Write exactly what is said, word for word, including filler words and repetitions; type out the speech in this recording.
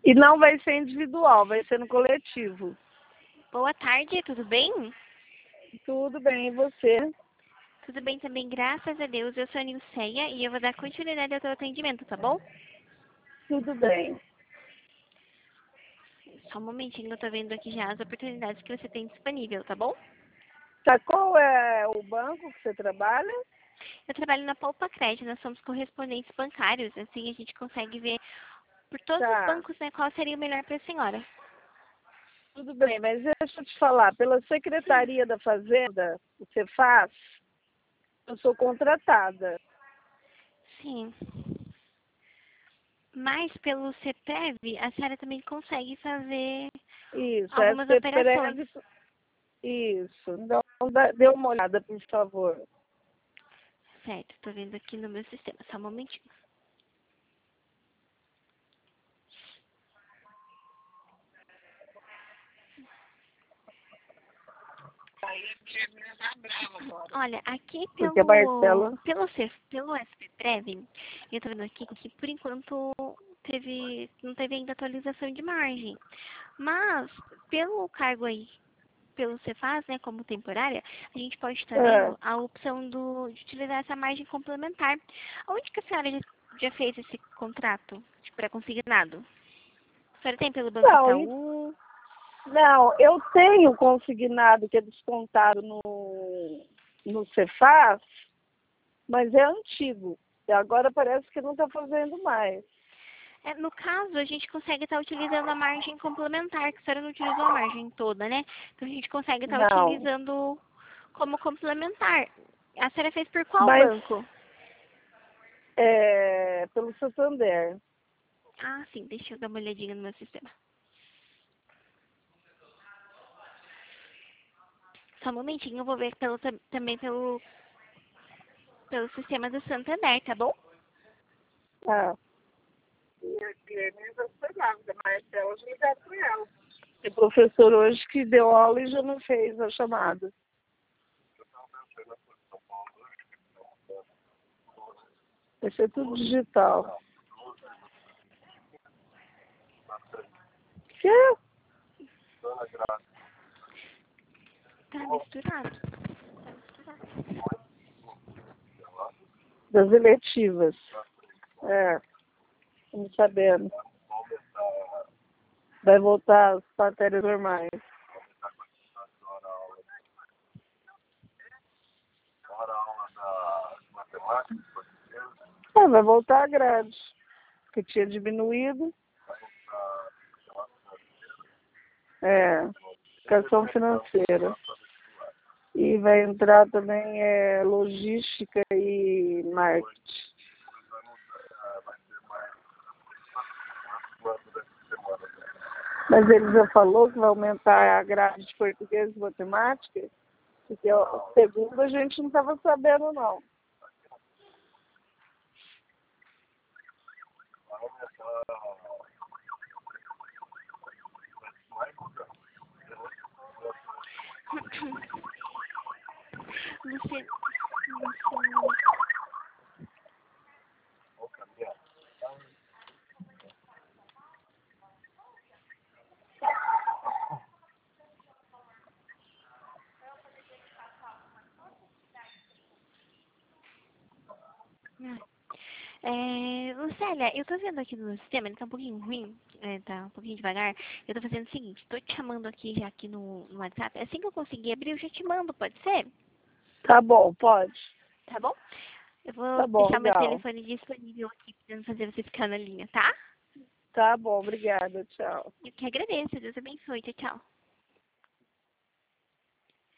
E não vai ser individual, vai ser no coletivo. Boa tarde, tudo bem? Tudo bem, e você? Tudo bem também, graças a Deus. Eu sou a Nilceia e eu vou dar continuidade ao teu atendimento, tá bom? Tudo bem. Só um momentinho, eu tô vendo aqui já as oportunidades que você tem disponível, tá bom? Tá, qual é o banco que você trabalha? Eu trabalho na Poupa Crédito, nós somos correspondentes bancários, assim a gente consegue ver por todos os Tá, bancos, né, qual seria o melhor para a senhora. tudo bem, mas deixa eu te falar, pela Secretaria da Fazenda, o Cefaz, eu sou contratada. Sim. Mas pelo CEPEV, a senhora também consegue fazer Isso, é algumas operações. CEPREV, isso. Então, dá- dê uma olhada, por favor. Certo, tô vendo aqui no meu sistema, só um momentinho. Olha, aqui Porque a pelo Marcela... pelo C, pelo S P Prev, eu tô vendo aqui que por enquanto teve não teve ainda atualização de margem. Mas pelo cargo aí, pelo Cefaz, né, como temporária, a gente pode estar É, vendo a opção do, de utilizar essa margem complementar. Onde que a senhora já, já fez esse contrato de pré-consignado? A senhora tem pelo Banco não, isso, Itaú? não, eu tenho consignado que é descontado no, no Cefaz, mas é antigo. E agora parece que não está fazendo mais. É, no caso, a gente consegue estar utilizando a margem complementar, que a senhora não utilizou a margem toda, né? Então a gente consegue estar Não, utilizando como complementar. A senhora fez por qual mas banco? é, pelo Santander. Ah, sim, deixa eu dar uma olhadinha no meu sistema. Só um momentinho, eu vou ver pelo, tam- também pelo, pelo sistema do Santander, tá bom? Ah, tem professor hoje que deu aula e já não fez a chamada. Vai ser tudo digital. Que? Tá misturado. Tá misturado. Das eletivas. É, estamos sabendo. Vai voltar às matérias normais. É, vai voltar a grade, que tinha diminuído. É, educação financeira. E vai entrar também é, logística e marketing. Mas ele já falou que vai aumentar a grade de português e matemática, porque o segundo a gente não estava sabendo, não. Você, É, Lucélia, eu tô vendo aqui no meu sistema, ele tá um pouquinho ruim, é, tá um pouquinho devagar. Eu tô fazendo o seguinte, tô te chamando aqui já aqui no, no WhatsApp. Assim que eu conseguir abrir, eu já te mando, pode ser? Tá bom, pode. Tá bom? Eu vou Tá bom, deixar o meu legal. telefone disponível aqui pra não fazer você ficar na linha, tá? Tá bom, obrigada, tchau. Eu que agradeço, Deus abençoe, tchau, tchau.